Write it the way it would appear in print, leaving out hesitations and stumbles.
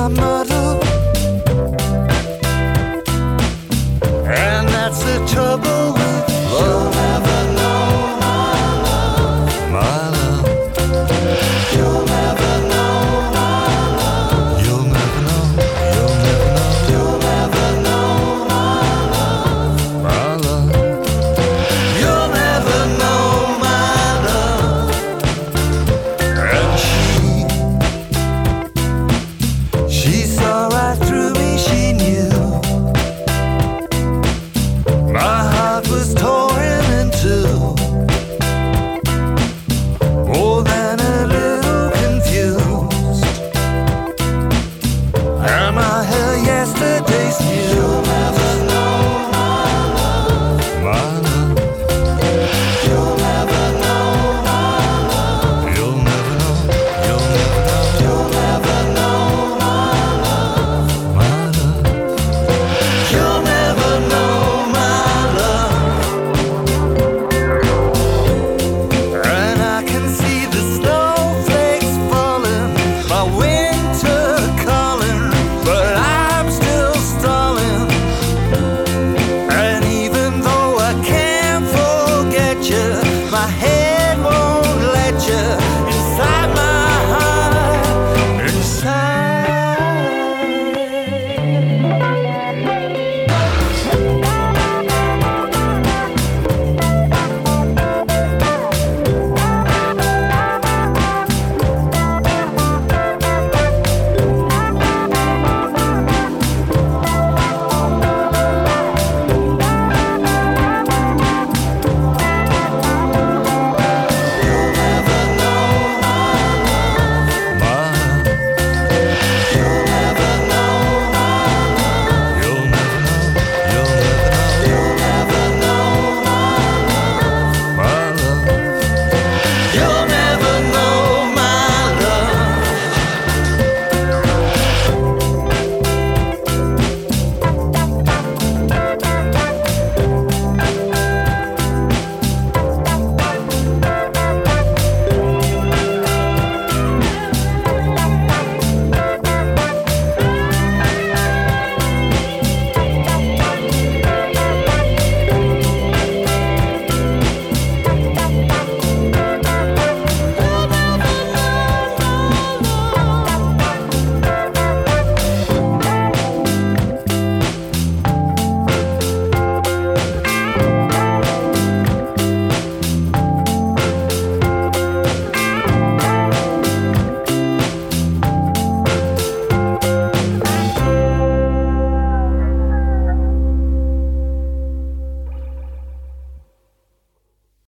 my muddle. And that's the trouble with love. You'll never know my love. My love. You'll never know my love. You'll never know. You'll never know. You'll never know my love. My love. You'll never know my love. And she saw right through me, she knew my heart was torn in two, more than a little confused. Am I her yesterday's news?